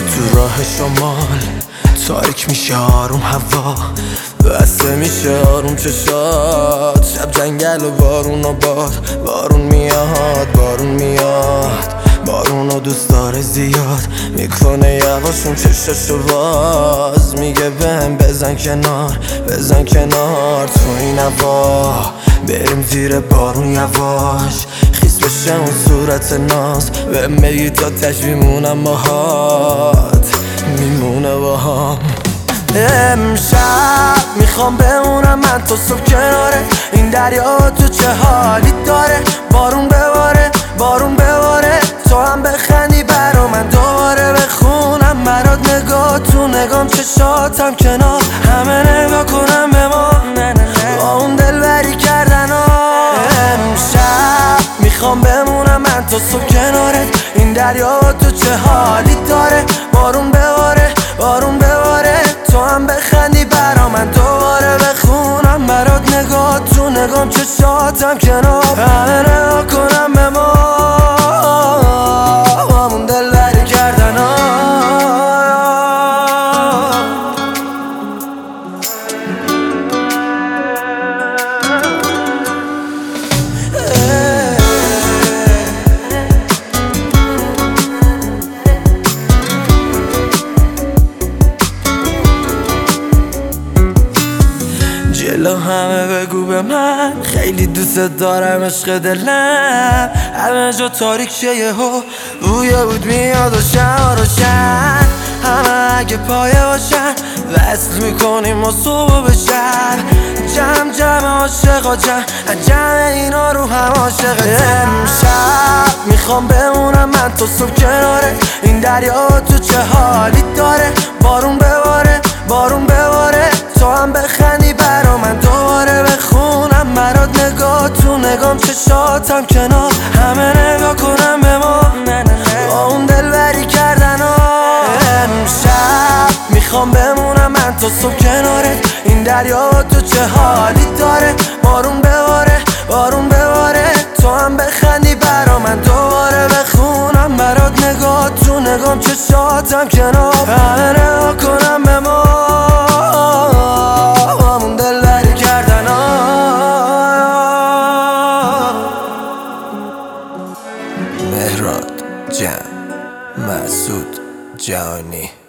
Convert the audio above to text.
تو راه شمال تاریک میشه آروم هوا، بسته میشه آروم چشات، شب جنگل و بارون و باد، بارون میاد بارون میاد، بارونو دوست داره زیاد، میکنه یواشون چشاشو باز، میگه بهم بزن کنار بزن کنار، تو این هوا بریم زیر بارون یواش، خیس بشه اون صورت ناز، به میگی تا میمونم باهات میمونه باهام. امشب میخوام بمونم من تو صبح کناره این دریا، تو چه حالی داره، بارون بباره بارون بباره، تو هم بخندی برا من دوباره بخونم برات، نگاه تو نگام چشاتم کنار همه نگاه کنم به ما با اون دلبری کردن ها. امشب میخوام بمونم من تو صبح کناره این دریا، تو چه حالی داره، بارون بباره بارون بباره، تو هم بخندی برا من دوباره بخونم برات، نگاه تو نگام چشاتم کنار همه نگاه کنم به ما همون دلبری کردن ها. جلو همه بگو به من خیلی دوست دارم عشق دلم، همه جا تاریک شه یهو بوی بود میاد روشن، همه اگه پایه باشن وصل میکنیم و صبح به شب، جمع عاشقا جمع اینا رو هم عاشق. امشب میخوام بمونم من تو صبح کناره این دریا، تو چه حالی داره، بارون بباره بارون بباره، تو هم بخندی برا من دوباره بخونم برات، نگاه تو نگام چشاتم کنار همه نگاه کنم به ما با اون دلبری کردن ها. امشب میخوام بمونم من تو صبح کناره این دریا، تو چه حالی داره، بارون بباره بارون بباره، تو هم بخندی برا من دوباره بخونم برات، نگاه تو نگام چشاتم کنار همه نگاه کنم به ما همون دلبری کردن ها. مهراد جان مسعود جانی